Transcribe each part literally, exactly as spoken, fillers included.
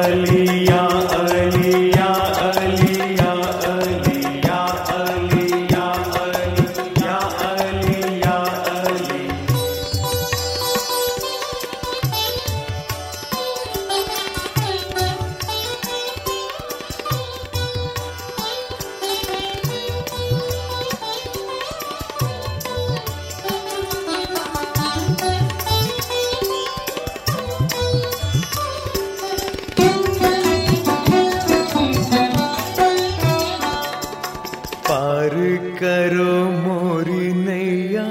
अली या अली या अली या अली या अली या अली या अली या अली। पार करो मोरी नैया,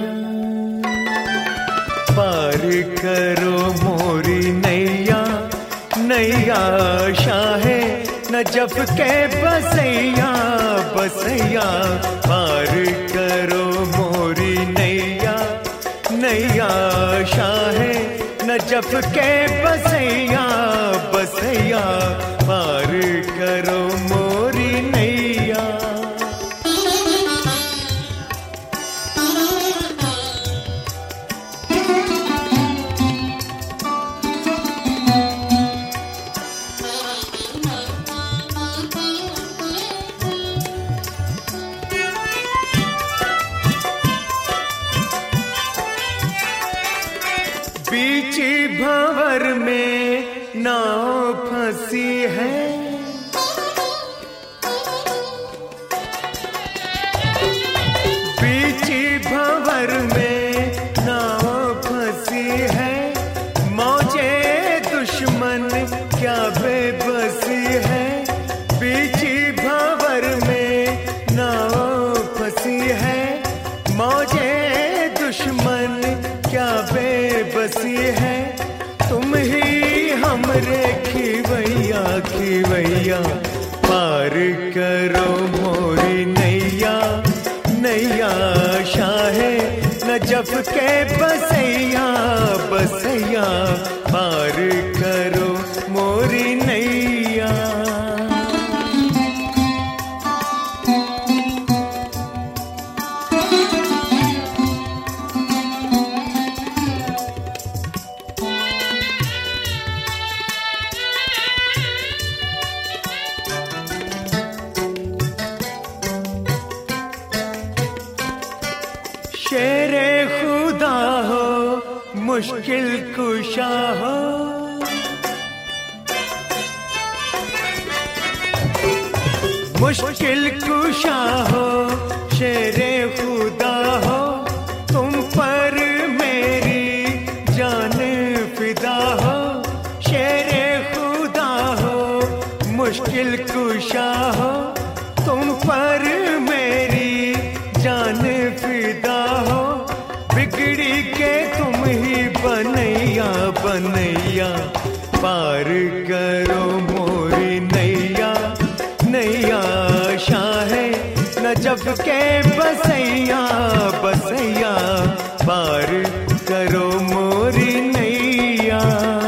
पार करो मोरी नैया, नैया शाहे नजफ के बसैया बसैया। पार करो मोरी नैया, नैया शाहे नजफ के बसैया बसैया। पार करो मोरी नैया। बीची भंवर में नाव फंसी है, बीची भंवर में नाव फंसी है। मौजे दुश्मन क्या बेबसी है, बीची भंवर में नाव फंसी है। मौजे दुश्मन क्या बेबसी है, तुम ही हमरे खिवैया खिवैया। पार करो मोरी नैया, नैया शाहे नजफ के बसैया बसैया। पार करो मोरी नैया। शेरे खुदा हो मुश्किल कुशा हो, मुश्किल कुशा हो शेरे खुदा हो। तुम पर मेरी जान फिदा हो, शेरे खुदा हो मुश्किल कुशा हो। तुम पर मेरी जान फिदा हो, बिगड़ी के तुम ही बनैया बनैया। पार करो मोरी नैया, नैया शाहे नजफ के बसैया बसैया। पार करो मोरी नैया।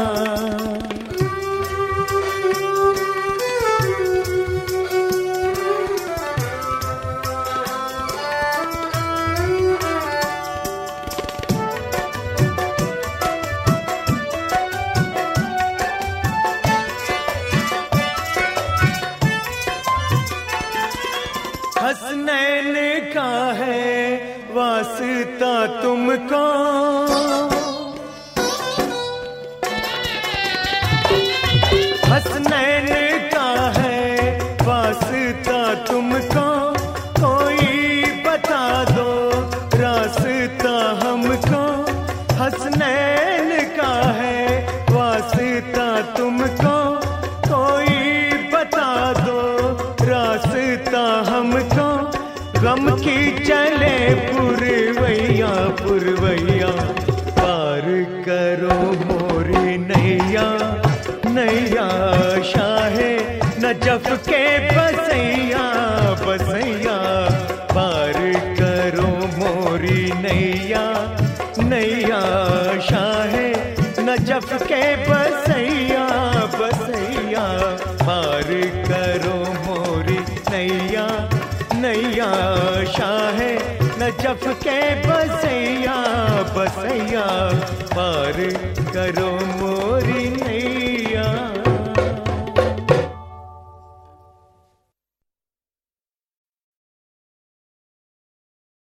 हसनैन का है वास्ता तुमको, हसनैन का है वास्ता तुमको। कोई बता दो रास्ता हमको, हसनैन का है वास्ता तुमको। कोई बता दो रास्ता हमको। गम की चले पुरवैया पुरवैया। पार करो मोरी नैया, नैया शाहे नजफ के बसैया बसैया। पार करो मोरी नैया, नैया शाहे नजफ के बसैया बसैया। पार करो मोरी नैया, नैया शाहे नजफ के बसैया बसैया। पार करो मोरी